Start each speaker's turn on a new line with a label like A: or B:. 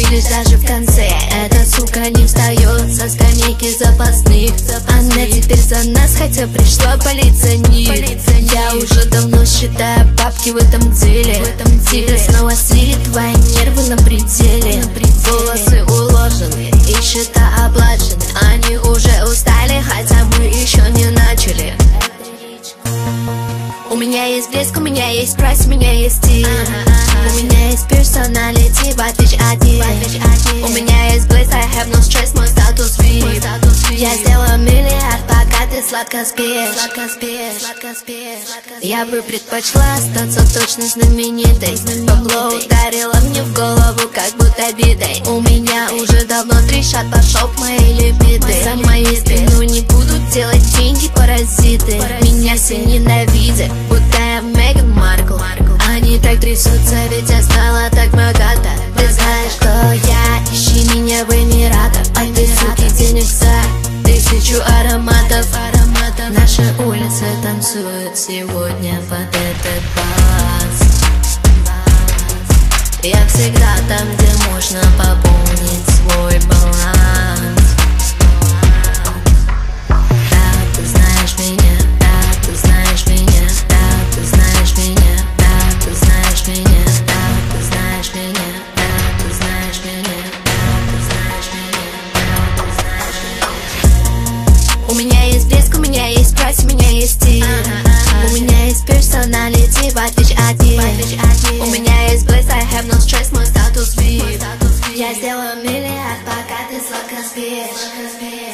A: лишь даже в конце. Эта сука не встает со скамейки запасных. Она теперь за нас, хотя пришла полиция, нет. Я уже давно считаю бабки в этом деле. Тебя снова силит, твои нервы на пределе. Волосы уложены и счета оплачены. Они уже устали, хотя мы еще не начали. У меня есть блеск, у меня есть прайс, у меня есть стиль. У меня есть персоналити, батвич один. У меня есть блеск, I have no stress, мой статус VIP. Я сделаю миллиард, пока ты сладко спишь. Я бы предпочла остаться точно знаменитой. Бабло ударило мне в голову, как будто битой. У меня уже давно трещат по шоп мои либиды. За моей спиной не будут делать деньги паразиты. Меня все ненавидят, будто я Меган Маркл. Они так трясутся, ведь я стала так богата. Ты знаешь, что я, ищи меня в Эмиратах. А ты, суки, денег за 1000 ароматов. Наши улицы танцуют сегодня под этот бас. Я всегда там, где можно пополнить свой баланс. Да, ты знаешь меня, да, ты знаешь меня, да, ты знаешь меня, да, ты знаешь меня, да, ты знаешь меня, да, ты знаешь меня, да, ты знаешь меня, да, ты знаешь меня. У меня есть блеск, у меня есть прайс, у меня есть стиль. У меня есть персоналити, батвич один. У меня есть блеск, I have no stress, мой статус VIP. Я сделаю миллиард, пока ты сладко спишь.